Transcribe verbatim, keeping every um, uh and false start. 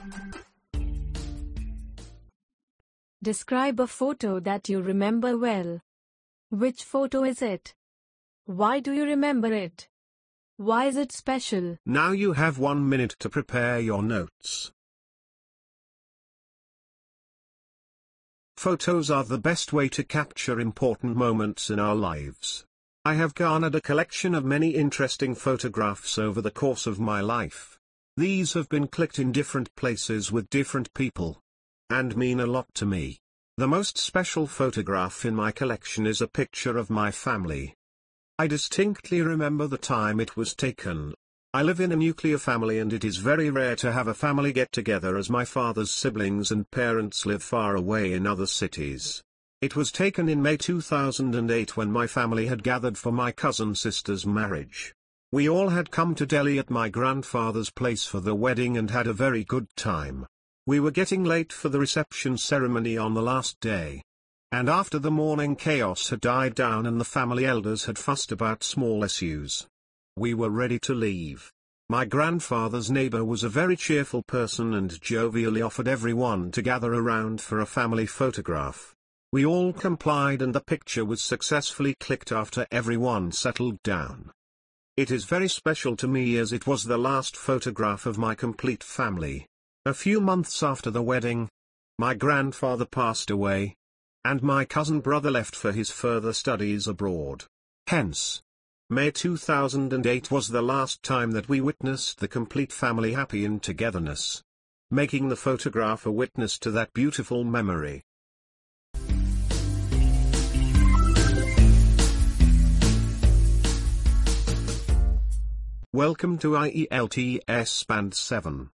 Describe a photo that you remember well. Which photo is it? Why do you remember it? Why is it special? Now you have one minute to prepare your notes. Photos are the best way to capture important moments in our lives. I have garnered a collection of many interesting photographs over the course of my life. These have been clicked in different places with different people, and mean a lot to me. The most special photograph in my collection is a picture of my family. I distinctly remember the time it was taken. I live in a nuclear family and it is very rare to have a family get-together as my father's siblings and parents live far away in other cities. It was taken in May two thousand eight when my family had gathered for my cousin sister's marriage. We all had come to Delhi at my grandfather's place for the wedding and had a very good time. We were getting late for the reception ceremony on the last day. And after the morning chaos had died down and the family elders had fussed about small issues, we were ready to leave. My grandfather's neighbor was a very cheerful person and jovially offered everyone to gather around for a family photograph. We all complied and the picture was successfully clicked after everyone settled down. It is very special to me as it was the last photograph of my complete family. A few months after the wedding, my grandfather passed away, and my cousin brother left for his further studies abroad. Hence, May two thousand eight was the last time that we witnessed the complete family happy in togetherness, making the photograph a witness to that beautiful memory. Welcome to I E L T S Band seven.